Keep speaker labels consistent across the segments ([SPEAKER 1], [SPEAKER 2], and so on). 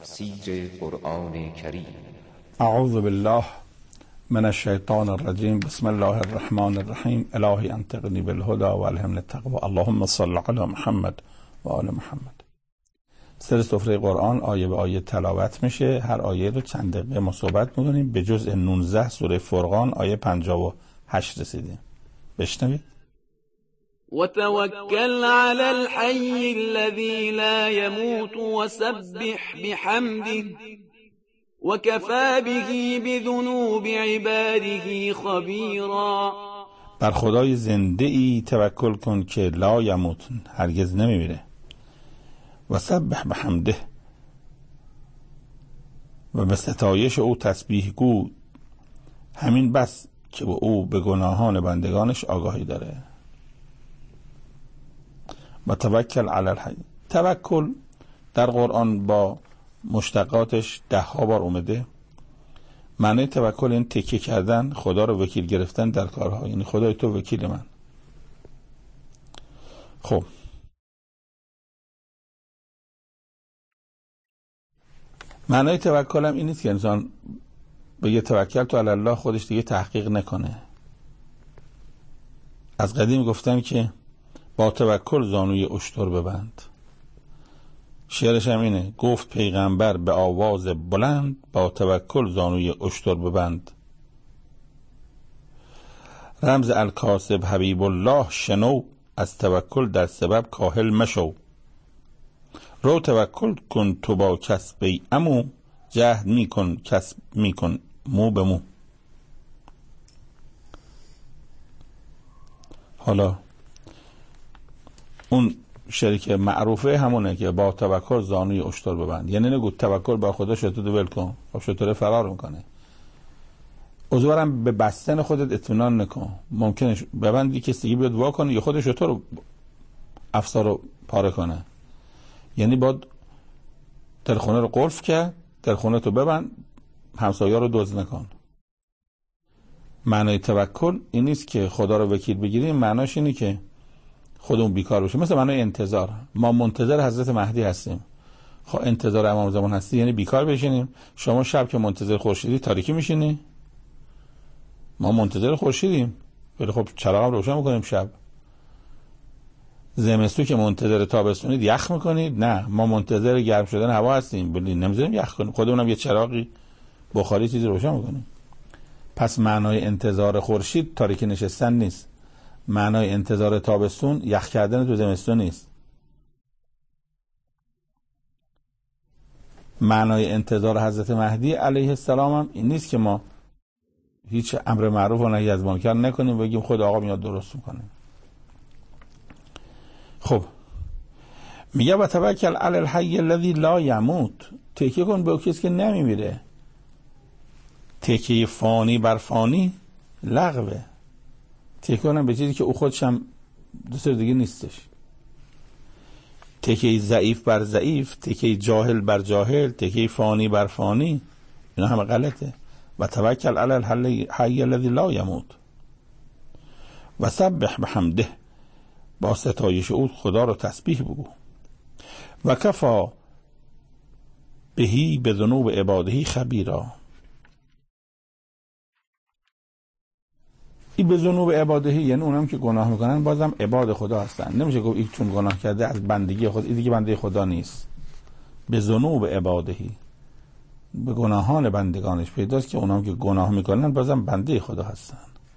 [SPEAKER 1] تفسیر قرآن کریم.
[SPEAKER 2] اعوذ بالله من الشیطان الرجیم. بسم الله الرحمن الرحیم. الهی انطقنی بالهدى والهمنی التقوى. اللهم صل علی محمد و آل محمد. سر سفره قرآن آیه به آیه تلاوت میشه. هر آیه رو چند دقیقه ما صحبت میکنیم. به جزء 19 سوره فرقان آیه 58 رسیدیم. بشنوید.
[SPEAKER 3] وتوكل على الحي الذي لا يموت وسبح بحمده وكفى به بذنوب عباده خبيرا.
[SPEAKER 2] بر خدای زنده ای توکل کن که لا یموت، هرگز نمیمیره، و سبح بحمده، و به ستایش او تسبیح گو، همین بس که او به گناهان بندگانش آگاهی داره. و توکل علی الحی. توکل در قرآن با مشتقاتش 10 بار اومده. معنی توکل این تکیه کردن، خدا رو وکیل گرفتن در کارها، یعنی خدای تو وکیل من. خب معنی توکل هم این نیست که انسان بگه توکل تو علی الله، خودش دیگه تحقیق نکنه. از قدیم گفتن که با توکل زانوی اشتر ببند. شعرش هم اینه، گفت پیغمبر به آواز بلند، با توکل زانوی اشتر ببند. رمز الکاسب حبیب الله شنو، از توکل در سبب کاهل مشو. رو توکل کن تو با کسب امو، جهد میکن کسب میکن مو به مو. حالا اون شریک معروفه همونه که با توکل زانوی اشتر ببند، یعنی نگو توکل با خدا شتر ول کن، خب شتر فرار میکنه. عذرم به بستن خودت اطمینان نکن، ممکنه ببندی کسی دیگه بیاد وا کنه یا خود شتر رو افسار رو پاره کنه. یعنی باید در خونه رو قلف کرد، در خونه تو ببند، همسایه رو دزد نکن. معنای توکل این نیست که خدا رو وکیل بگیریم، معناش اینه که خودمون بیکار بشیم. مثل معنای انتظار، ما منتظر حضرت مهدی هستیم. خب انتظار امام زمان هستی یعنی بیکار بشینیم. شما شب که منتظر خورشیدی تاریکی میشینی؟ ما منتظر خورشیدیم ولی خب چراغ روشن میکنیم شب. زمستون که منتظر تابستونید یخ میکنید؟ نه، ما منتظر گرم شدن هوا هستیم ولی نمیذاریم یخ کنیم، خودمونم یه چراغی بخاری چیزی روشن میکنیم. پس معنای انتظار خورشید تاریکی نشستن نیست. معنای انتظار تابستون یخ کردن تو زمستون نیست. معنای انتظار حضرت مهدی علیه السلام هم این نیست که ما هیچ امر معروف و نهی از منکر نکنیم و بگیم خود آقا میاد درست میکنه. خب میگه و توکل علی الحی الذی لا یموت، تکیه کن به اون کسی که نمیمیره. تکیه فانی بر فانی لغوه. تکیه کنم به چیزی که او خودش هم دوست دیگه نیستش. تکیه ضعیف بر ضعیف، تکیه جاهل بر جاهل، تکیه فانی بر فانی، اینا همه غلطه. و توکل علی الحی الذی لا یموت و سبح بحمده، با ستایش او خدا رو تسبیح بگو. و کفا بهی به ذنوب عباده خبیرا. این به ذنوب عباده یعنی اونم که گناه میکنن بازم عباد خدا هستن. نمیشه گفت این چون گناه کرده از بندگی خود، این دیگه بنده خدا نیست. به ذنوب عباده، به گناهان بندگانش پیداست که اونام که گناه میکنن بازم بنده خدا هستن.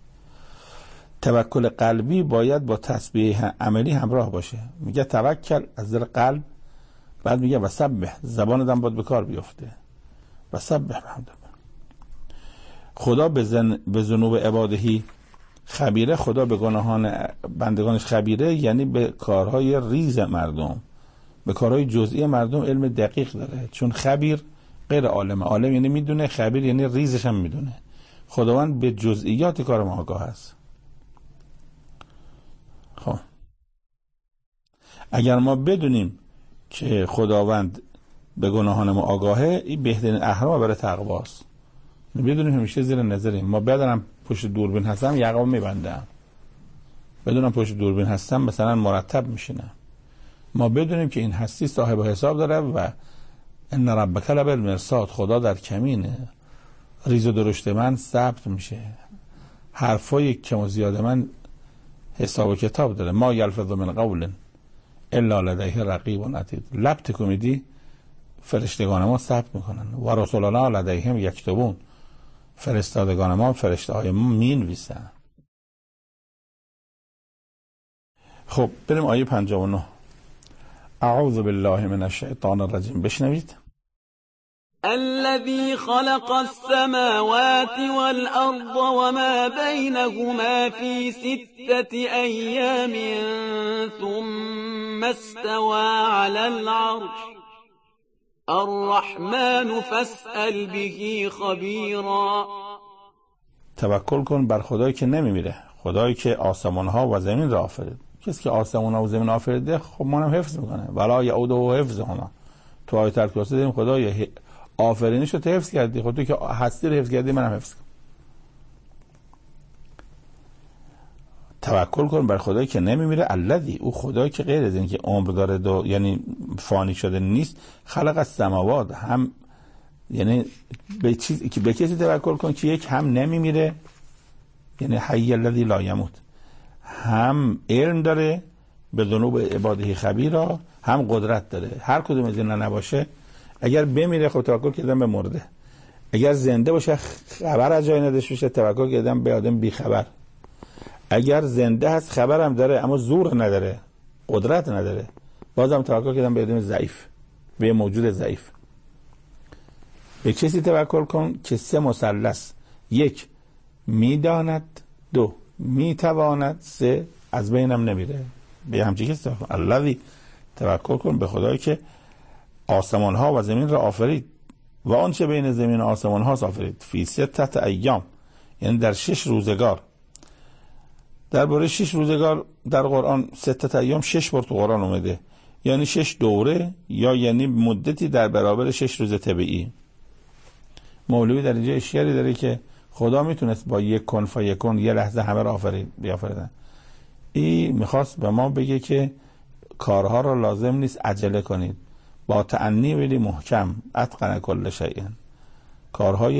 [SPEAKER 2] توکل قلبی باید با تسبیح عملی همراه باشه. میگه توکل از در قلب، بعد میگه و سبح، زبان آدم باید به کار بیفته. و سبح بحمده. خدا به ذنوب عبادهی خبیره، خدا به گناهان بندگانش خبیره، یعنی به کارهای ریز مردم، به کارهای جزئی مردم علم دقیق داره. چون خبیر غیر عالم، عالم یعنی میدونه، خبیر یعنی ریزش هم میدونه. خداوند به جزئیات کار ما آگاه است. خب اگر ما بدونیم که خداوند به گناهان ما آگاهه، این بهترین اهرام برای تقواست. بدونیم همیشه زیر نظریم. ما بدونم پشت دوربین هستم یقه‌مو میبندم، بدونم پشت دوربین هستم مثلا مرتب میشینم. ما بدونیم که این هستی صاحب حساب داره و ان ربک لبالمرصاد، خدا در کمینه، ریز و درشت من ثبت میشه، حرفای کم و زیاد من حساب و کتاب داره. ما یلفظ من قول الا لدیه رقیب عتید، لب تکون میدی فرشتگان ما ثبت میکنن. و رسولنا لدیهم یکتبون، فرستادگان ما، فرشته های ما مینویسن. خب بریم آیه 59. اعوذ بالله من الشیطان الرجیم. بشنوید.
[SPEAKER 3] الذي خلق السماوات والأرض وما بينهما في 6 أيام ثم استوى على العرش الرحمن فاسأل به خبيرا.
[SPEAKER 2] توکل کن بر خدایی که نمیمیره، خدایی که آسمان ها و زمین را آفرید. کسی که آسمان ها و زمین آفریده خب منم حفظ میکنه. ولا یعوده حفظهما. تو آیه الکرسی دیدیم خدای آفرینش رو حفظ کردی، خود تو که هستی رو حفظ کردی منم حفظ کنم. توکل کن بر خدایی که نمیمیره، الذی، او خدایی که غیر از این که عمر داره یعنی فانی شده نیست، خلق السماوات، هم یعنی به چیزی که به کسی توکل کن که یک هم نمیمیره، یعنی حی الذی لا یموت، هم علم داره به ذنوب عباده خبیرا، هم قدرت داره. هر کدوم از اینا نباشه، اگر بمیره خب توکل کردن به مرده، اگر زنده باشه خبر از جای نداشته باشه توکل کردن به آدم بی خبر. اگر زنده هست خبرم داره اما زور نداره، قدرت نداره، بازم توکل کردن به آدم ضعیف، به موجود ضعیف. به کسی توکل کن که 3 مثلث، 1 میداند، 2 میتواند، 3 از بینم نمیره. به همچین کسی توکل کن. الذی، توکل کن به خدایی که آسمان ها و زمین را آفرید و آنچه بین زمین و آسمان ها آفرید، فی 6 ایام، یعنی در 6 روزگار. درباره 6 روزگار در قرآن 6 ایام 6 بار تو قرآن اومده، یعنی 6 دوره، یا یعنی مدتی در برابر 6 روز طبیعی. مولوی در اینجا اشاره داره که خدا میتونست با یک کن فیکون یه لحظه همه را بیافریدن. این میخواست به ما بگه که کارها را لازم نیست عجله کنید، با تأنی ولی محکم، اتقن کل شیء، کارهای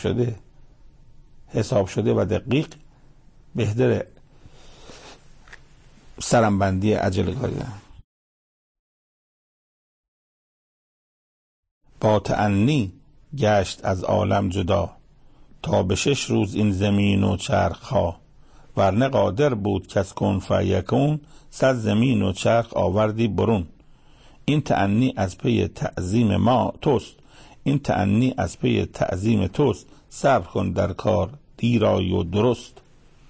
[SPEAKER 2] حساب شده و دقیق بهتر سرمبندی عجله کردن. با تأنی گشت از عالم جدا، تا به 6 روز این زمین و چرخ ها، ورنه قادر بود کس کن فیکون، 100 زمین و چرخ آوردی برون. این تأنی از پی تعظیم ما توست، این تأنی از پی تعظیم توست، صبر کن در کار دیرای و درست.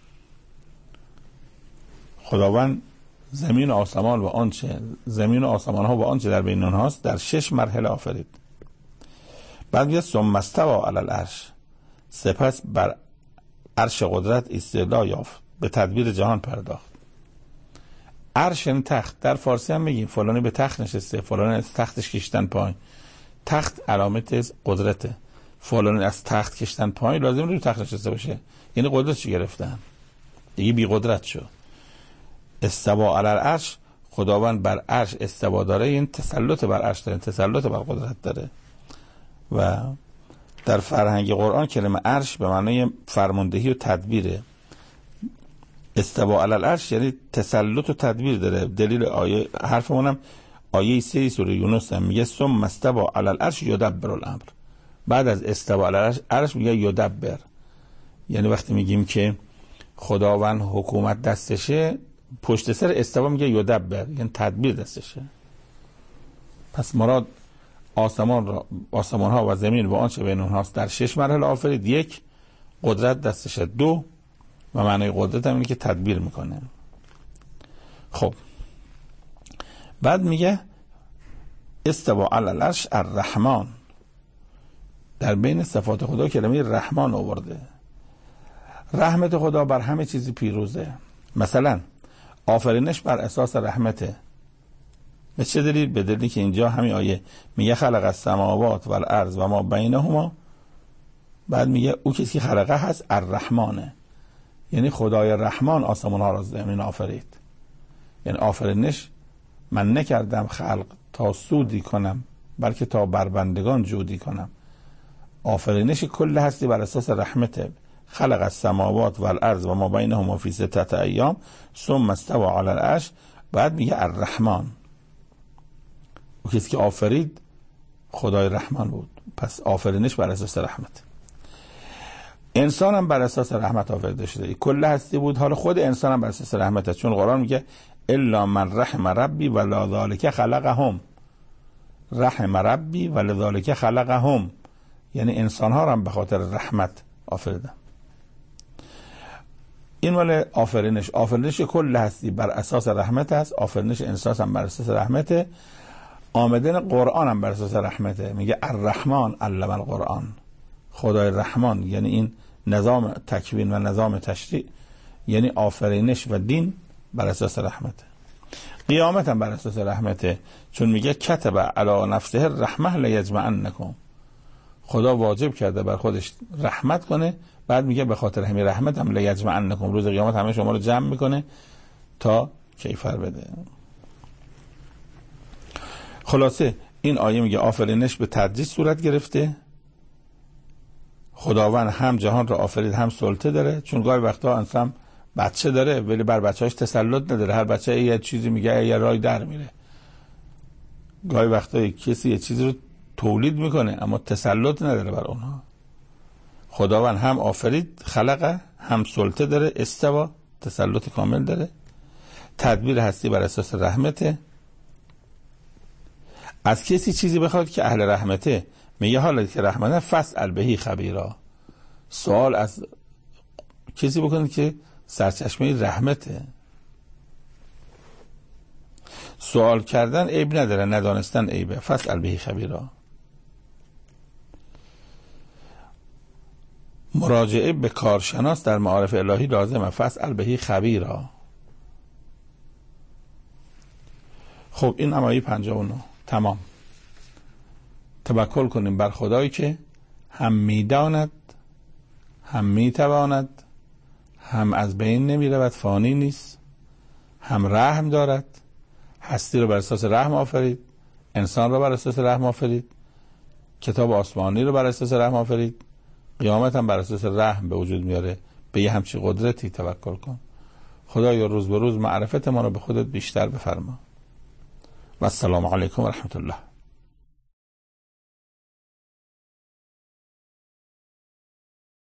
[SPEAKER 2] خداوند زمین و آسمان ها و آنچه در بین آنهاست در 6 مرحله آفرید. بعد میگه ثم استوى علی العرش، سپس بر عرش قدرت استعلا یافت، به تدبیر جهان پرداخت. عرش یعنی تخت. در فارسی هم میگیم فلانی به تخت نشسته، فلانی از تختش کشتن پایین. تخت علامت قدرته، فلانی از تخت کشتن پایین لازم روی تخت نشسته باشه، یعنی قدرتش گرفتن، دیگه بی قدرت شد. استوى علی العرش، خداوند بر عرش استوا داره، این تسلط بر عرش داره، تسلط بر قدرت داره. و در فرهنگ قرآن کلمه عرش به معنای فرماندهی و تدبیره. استوى علی العرش یعنی تسلط و تدبیر داره. دلیل آیه حرفمونم آیه 3 سوره یونس هم میگه ثم استوى علی العرش یدبر الامر. بعد از استوى علی العرش میگه یدبر، یعنی وقتی میگیم که خداوند حکومت دستشه، پشت سر استوا میگه یدبر، یعنی تدبیر دستشه. پس مراد آسمان ها و زمین و آنچه بین اونهاست در 6 مرحله آفرید. 1 قدرت دستشه، 2 و معنی قدرت هم اینه که تدبیر میکنه. خب بعد میگه استوى علی العرش الرحمن، در بین صفات خدا کلمه رحمان آورده. رحمت خدا بر همه چیزی پیروزه. مثلا آفرینش بر اساس رحمته. به چه دلیل؟ به دلیلی که اینجا همین آیه میگه خلق السماوات و الارض و ما بینهما، بعد میگه او کسی که خلقه هست الرحمانه، یعنی خدای رحمان آسمان ها را زمین آفرید. یعنی آفرینش من نکردم خلق تا سودی کنم بلکه تا بر بندگان جودی کنم. آفرینش کل هستی بر اساس رحمته. خلق السماوات والارض و ما بینهما فی 6 ایام ثم استوى علی العرش. بعد میگه الرحمن، او کسی که آفرید خدای رحمان بود، پس آفرینش بر اساس رحمت. انسان هم بر اساس رحمت آفریده شده، کل هستی بود، حالا خود انسان هم بر اساس رحمت است، چون قرآن میگه الا من رحم ربی ولذالک خلقهم. رحم ربی ولذالک خلقهم، یعنی انسان ها هم به خاطر رحمت آفریدن. این مال آفرینش. آفرینش کل هستی بر اساس رحمت است، آفرینش انسان هم بر اساس رحمته. آمدن قرآن هم بر اساس رحمته، میگه الرحمن علم القرآن. خدای رحمان یعنی این نظام تکوین و نظام تشریع، یعنی آفرینش و دین بر اساس رحمته. قیامت هم بر اساس رحمته، چون میگه کتب علی نفسه الرحمه لیجمعنکم. خدا واجب کرده بر خودش رحمت کنه، بعد میگه به خاطر همین رحمت هم لیجمعنکم، روز قیامت همه شما رو جمع میکنه تا کیفر بده. خلاصه این آیه میگه آفرینش به تدریج صورت گرفته. خداوند هم جهان رو آفرید، هم سلطه داره، چون گاهی وقتا انسان بچه داره ولی بر بچه‌هاش تسلط نداره. هر بچه یه چیزی میگه یه رای در میره. گاهی وقتا کسی یه چیزی رو تولید میکنه اما تسلط نداره بر اونها. خداوند هم آفرید، خلقه، هم سلطه داره، استوا، تسلط کامل داره. تدبیر هستی بر اساس رحمته. از کسی چیزی بخواد که اهل رحمته، میگه حالا که رحمته فاسأل بهی خبیرا. سوال از کسی بکنید که سرچشمه رحمته. سوال کردن عیب نداره، ندانستن عیبه. فاسأل بهی خبیرا. مراجعه به کارشناس در معارف الهی لازمه. فاسأل بهی خبیرا. خب این آیه 59 تمام. توکل کنیم بر خدایی که هم میداند، هم میتواند، هم از بین نمیرود، فانی نیست، هم رحم دارد. هستی رو بر اساس رحم آفرید، انسان رو بر اساس رحم آفرید، کتاب آسمانی رو بر اساس رحم آفرید، قیامت هم بر اساس رحم به وجود میاره. به یه همچین قدرتی توکل کن. خدایا روز به روز معرفت ما رو به خودت بیشتر بفرما. و السلام علیکم و رحمت الله.